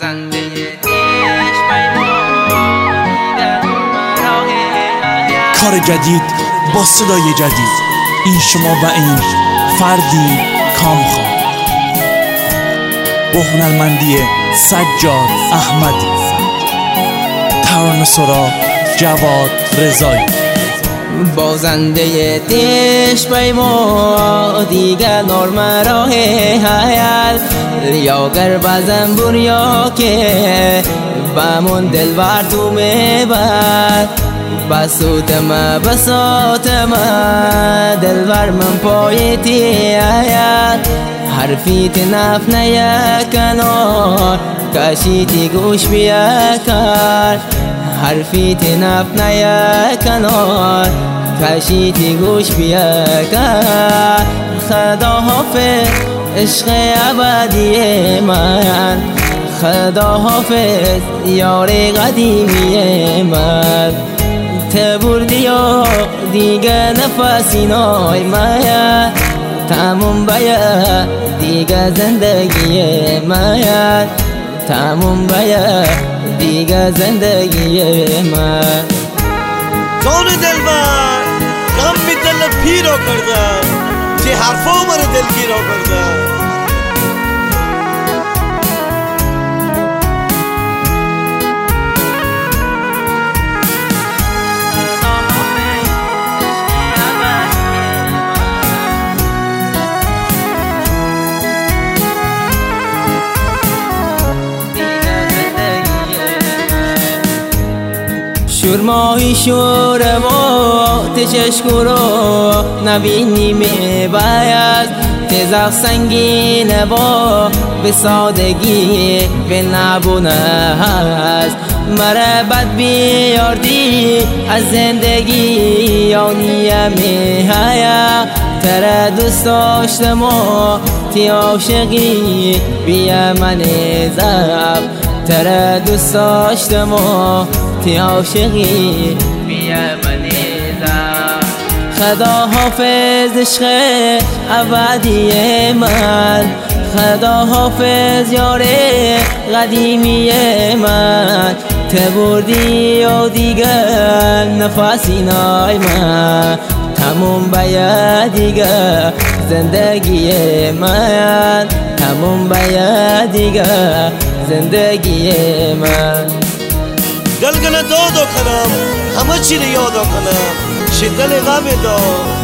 کار جدید با صدای جدید، این شما و این فردی کامخواه با هنرمندی سجاد احمدی، ترانه سرا جواد رضایی. بازنده دیش پیما دیگر نرم راه حیال ریاگر بزن بریا که بمون دلبر تو میبر بسوت ما دلبر من پایتی آید حرفیت نف نیکنار کشیتی گوش بیکار حرفیت نف نیکنار کشیتی گوش بیکار خدا حافظ عشق ابدی من خدا حافظ یار قدیمی من تبردی و دیگه نفسی نای ماید تموم باید دیگه زندگی ماید تموم باید دیگه زندگی من. جان دلبر غم می دل پیرا کرده چه حرفا من دلگیرا کرده شورماهی شوره و تشکرو نبینی میباید تزاق سنگینه و به سادگی به نبونه هست مرا بد بیاردی از زندگی یانیه میهایا تره دوست داشتم و تی عاشقی بیا من زب تره دوست داشتم و تی عاشقی بیا من زب خدا حافظ عشق ابدی من خدا حافظ یار قدیمی من تبردی و دیگر نفسی نای من تموم باید دیگر زندگی من تموم باید دیگر زندگی من. گلگل دادا کنم همه چی رو یادا کنم شدل غم دار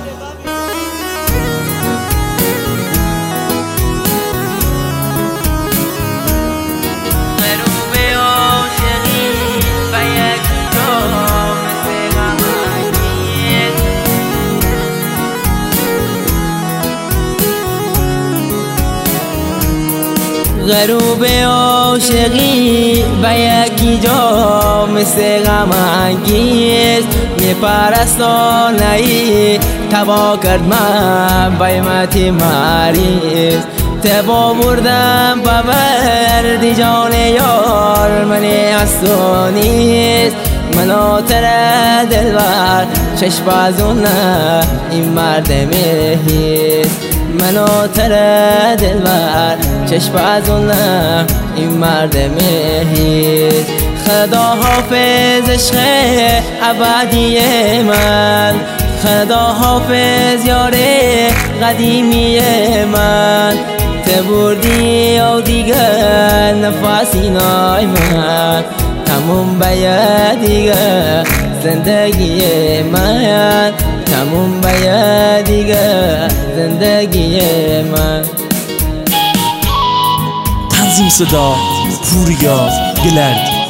غروب عاشقی به یکی جا مثل غم انگیز میپرستانه‌ای تبا کرد من بیمت مریض تبا بردم ببردی جان یار منی از تو نیست منو تره دلبر چشم ازونه این مرد مهیست منو تره دلبر چشم ازونه این مرد مهیست خدا حافظ عشق ابدی من خدا حافظ یار قدیمی من تبردی و دیگر نفسی نای من تموم باید دیگر زندگی من تموم باید دیگر زندگی من. تنظیم صدا پوریا گلرد.